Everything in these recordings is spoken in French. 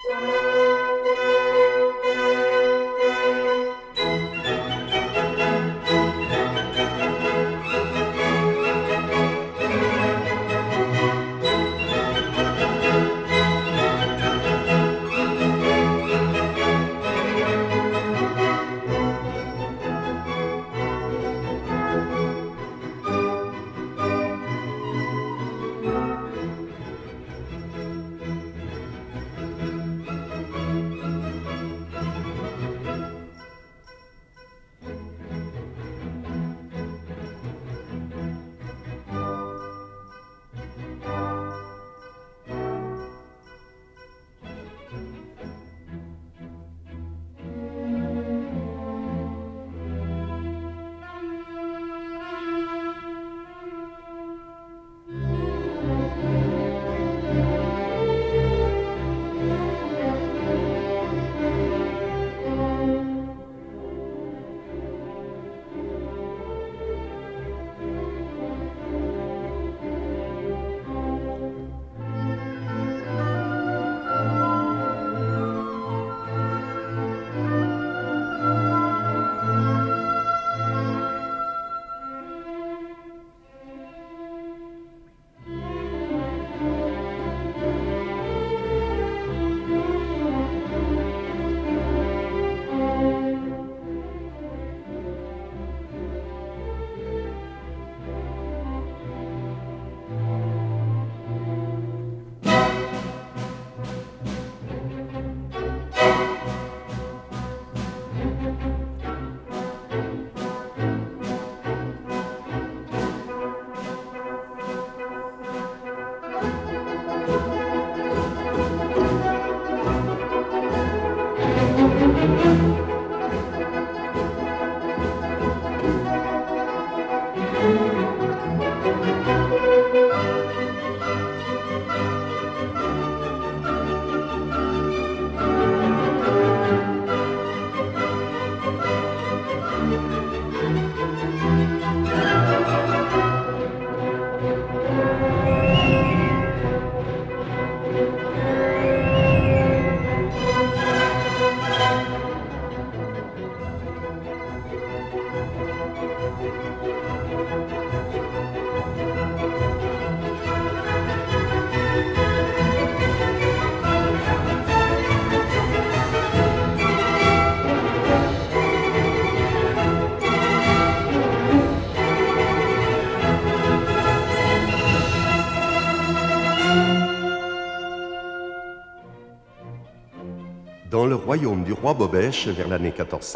Dans le royaume du roi Bobèche, vers l'année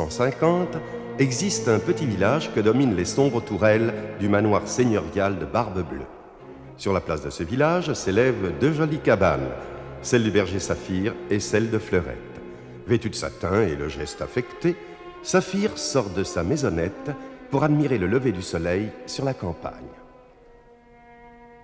1450, existe un petit village que dominent les sombres tourelles du manoir seigneurial de Barbe-Bleue. Sur la place de ce village s'élèvent deux jolies cabanes, celle du berger Saphir et celle de Fleurette. Vêtue de satin et le geste affecté, Saphir sort de sa maisonnette pour admirer le lever du soleil sur la campagne.